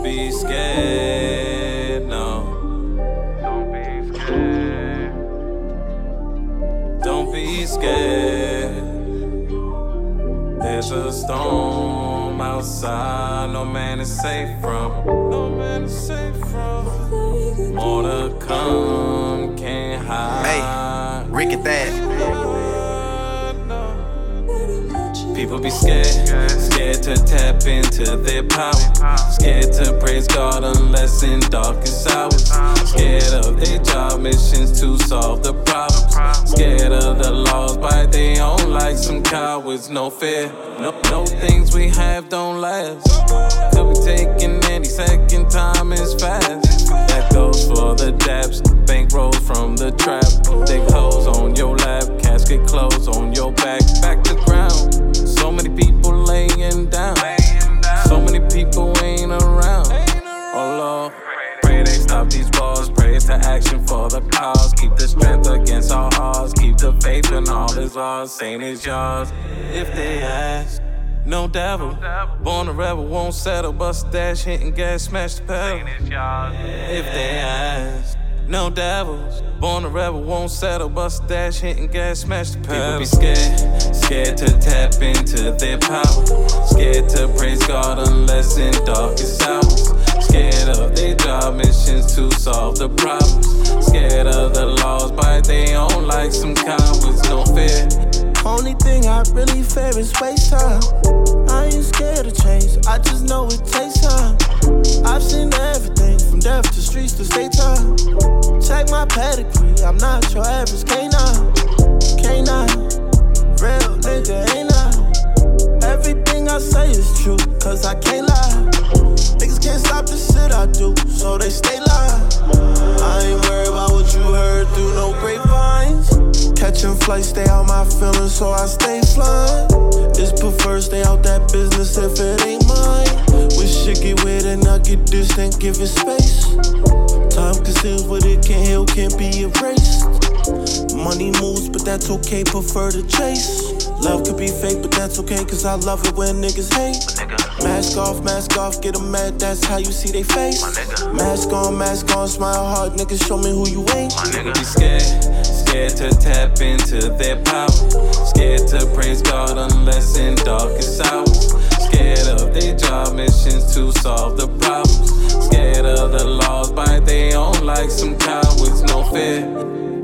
be scared, no. Don't be scared. Don't be scared. There's a storm outside, no man is safe from. No man is safe from. More to come, can't hide. Hey, Rick at that. People be scared to tap into their power. Scared to praise God unless in darkest hours. Scared of their job missions to solve the problems. Scared of the laws by their own like some cowards. No fear, no things we have don't last. Could be taking any second, time is fast. That goes for the dabs, bankrolls from the trap. Dig holes on your lap, casket clothes on your back. Back to ground. So many people laying down. So many people ain't around. Oh Lord, pray they stop these wars. Pray to action for the cause. Keep the strength against all odds. Keep the faith in all is lost. Saint is yours. If they ask, no devil. Born a rebel, won't settle. Bust a dash, hitting gas, smash the pedal. If they ask, no devils. Born a rebel, won't settle. Bust a dash, hitting gas, smash the pedal. People be scared to tap into their power. Scared to praise God unless in darkest hours. Scared of their job missions to solve the problems. Scared of the laws by their own like some cowards. No fear. Only thing I really fear is waste time. I ain't scared of change, I just know it takes time. I've seen everything from death to streets to state time. Check my pedigree, I'm not your average canine. Real nigga ain't I? Everything I say is true, cause I can't lie. Niggas can't stop the shit I do, so they stay live. I ain't worried about what you heard through no grapevines. Catching flights, stay out my feelings, so I stay flying. It's preferred, stay out that business if it ain't mine. When shit get weird and I get distant, give it space. Time conceals what it can't heal, can't be erased. Money moves, but that's okay, prefer to chase. Love could be fake, but that's okay, cause I love it when niggas hate. Mask off, get them mad, that's how you see they face. Mask on, smile hard, niggas show me who you ain't. People be scared to tap into their power. Scared to praise God unless in darkest hours. Scared of their job missions to solve the problems. Scared of the laws by their own like some cowards. No fear.